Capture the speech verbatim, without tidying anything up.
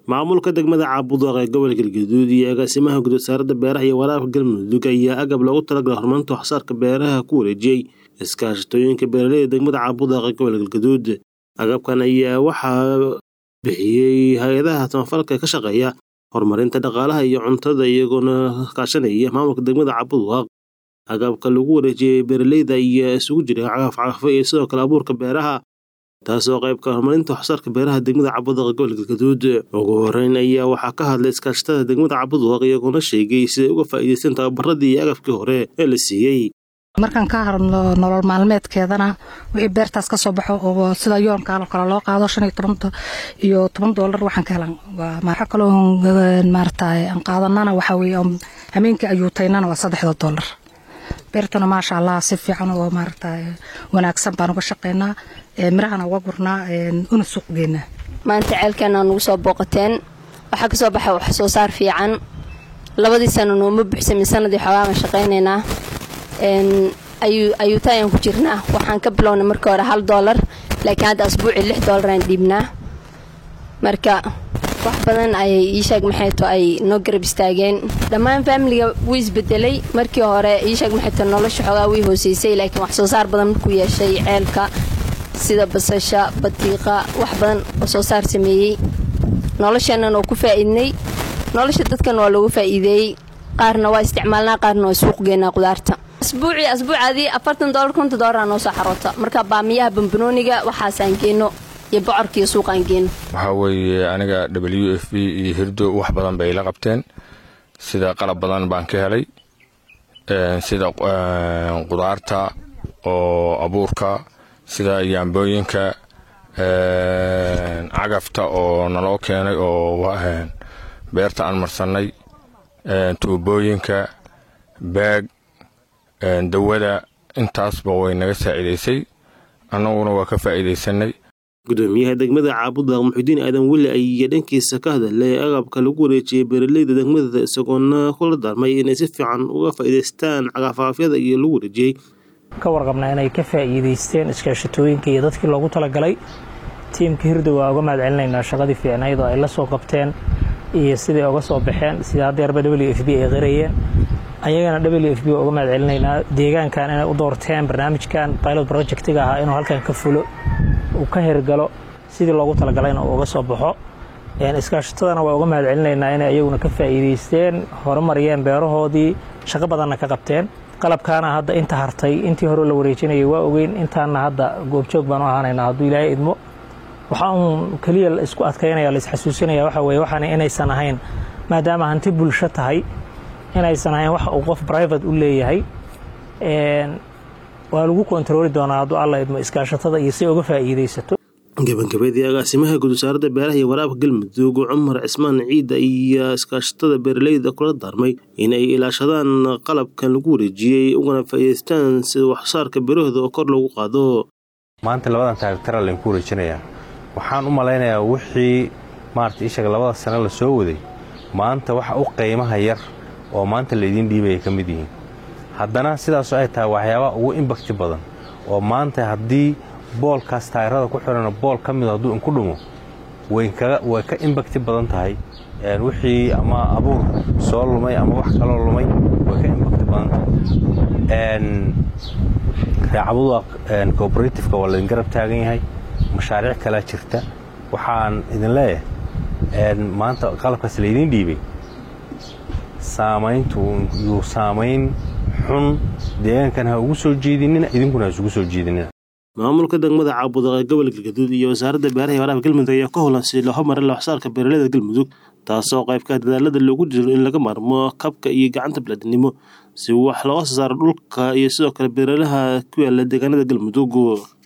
maamulka degmada Caabudaaq ee gobolka Galgaduud iyo agaasimaha guud wasaaradda beeraha iyo waraabka Galmudug ayaa agab loogu talagalay horumarinta wax soo saarka beeraha ku wareejiyay iskaashatooyinka beeraleyda degmada Caabudaaq ee gobolka Galgaduud. Agabkan ayaa waxaa bixiyay hay'adaha samafalka ka shaqeeya horumarinta dhaqaalaha iyo cuntada iyagoona kaashanaya maamulka degmada Caabudaaq. Agabka lagu wareejiyay beeraleyda ayaa isugu jira cagaf-cagaf iyo sidoo kale abuurka beeraha, taasoo qayb ka ah horumarinta wax soo saarka beeraha degmada Caabudaaq ee gobolka Galgaduud. Ugu horeyn ayaa waxaa ka hadlay iskaashatada degmada Caabudaaq iyagoona sheegay sida uga faa'iideysan tababaradii iyo agabkii hore ee la siiyay. markaan ka hadlo nolol maalmeedkeedana wixii beertaas ka soo baxo oo sida yoonka kale loo qaado shan iyo toban iyo toban dollar waxaan ka helan waa marka kale oo maartay aan qaadanana waxa weeye hameenkii ayuu taynana waa saddex dollar. beertuna ma sha Allah si fiican oo maartay wanaagsan baan uga shaqeynaa ee mirahana uga gurnaa una suuq geynaa. maanta ceelkana nagu soo booqateen waxa ka soo baxay wax soo saar fiican labadii sano noo ma bixsamay sanadii xawaaga shaqeyneynaa een ayu ayu taayaan ku jirnaa waxaan ka bilownay markii hore hal dollar laakiin hadda asbuuci lix dollar aan dhiibnaa. marka wax badan ay ii sheeg maxay to ay noo garab istaageen dhammaan family-ga wuu isbedelay. markii hore ii sheeg maxay to nolosha xogaa way hooseysay laakiin wax soo saar badan ku yeeshay ceelka sida basasha batiiqa wax badan oo soo saar sameeyay noloshana oo ku faa'iidnay nolosha dadkan waa lagu faa'iideeyay qaarna waa isticmaalnaa qaarna waa suuq geynaa qudaarta. asbuuci asbuucadii afartan dollar konton dollar noo soo xarota marka baamiyaha bambanooniga waxaas aan geeno iyo bocorkiyo suuq aan geeno. waxa weeye aniga W F P iyo hirdo wax badan bay la qabteen sida qalab badan baan ka helay ee sida qudaarta oo abuurka sida yaambooyinka ee cagafta oo naloo keenay oo waahan beerta aan marsanay ee tuubooyinka baag ee dawada intaasba way naga saacideysay annaguna waa ka faa'iideysanay. gudoomiyaha degmada Caabudaaq Muxudiin Aadan Weli ayaa dhankiisa ka hadlay agabka lagu wareejiyay beeraleyda degmada isagoona kula darmay inay si fiican uga faa'iideystaan cagaf-cagafyada iyo lagu wareejiyay. ka warqabnaa inay ka faa'iideysteen iskaashatooyinka iyo dadkii loogu talagalay. tiimka hirdo waa uga mahadcelinaynaa shaqadii fiicnayd oo ay la soo qabteen iyo sidii uga soo baxeen sida hadeerba W F P ay qarayeen ayagana W F P uga mahadcelinaynaa deegaankan inay u doorteen barnaamijkan pilot project-ga ah inuu halkan ka fulo uu ka hirgalo sidii loogu talagalay inuu uga soo baxo. een iskaashatadana waa uga mahadcelinaynaa inay ayaguna ka faa'iideysteen horumariyeen beerahoodii shaqo badanna ka qabteen. qalabkaana hadda inta hartay intii hore la wareejinayay waa ogeyn intaana hadda goobjoog baan u ahaanaynaa hadduu ilaahay idmo. waxa uu kaliya isku adkaynaya la isxasuusinaya waxa weeye waxaan inaysan ahayn maadaama hanti bulsho tahay inaysan ahayn wax uu qof private u leeyahay een waa lagu kontrooli doonaa hadduu alla idmo iskaashatada iyo si uga faa'iideysato. gabagabadii agaasimaha guud wasaaradda beeraha iyo waraabka Galmudug Cumar Cismaan Ciida iyo iskaashatada beeraleyda kula darmay inay ilaashadaan qalabkan lagu wareejiyay ugana faa'iideystaan si wax soo saarka beerahooda oo kor loogu qaado. maanta labadan taagtara la ku wareejinayaa waxaan u malaynayaa wixii maartii ishaga labada sano la soo waday maanta waxa u qiimaha yar oo maanta la idin dhiibay ka mid yihiin. haddana sidaas ay tahay waxyaabo ugu impact badan oo maanta haddii boolkaas taayirada ku xiran bool ka mid ah hadduu ku dhumo way ka way ka impact badan tahay ee wixii ama abuur soo lumay ama wax kale oo lumay way ka impact badan tahay. een Caabudaaq een cooperative-ka waa la garab taagan yahay mashaariic kala jirta waxaan idin leeyahay een maanta qalabkaas la idin dhiibay saamayntu iyo saamayn xun deegaankan ha ugu soo jeedinina idinkuna isugu soo jeedinina. maamulka degmada Caabudaaq ee gobolka Galgaduud iyo wasaaradda beeraha iyo waraabka Galmudug ayaa ka howlan si loo horumariyo wax soo saarka beeraleyda Galmudug taasoo qayb ka ah dadaalada loogu jiro in laga maarmo kabka iyo gacanta bini'aadanimo si wax loo soo saaro dhulka iyo sidoo kale beeralaha ku yaala deegaanada Galmudug.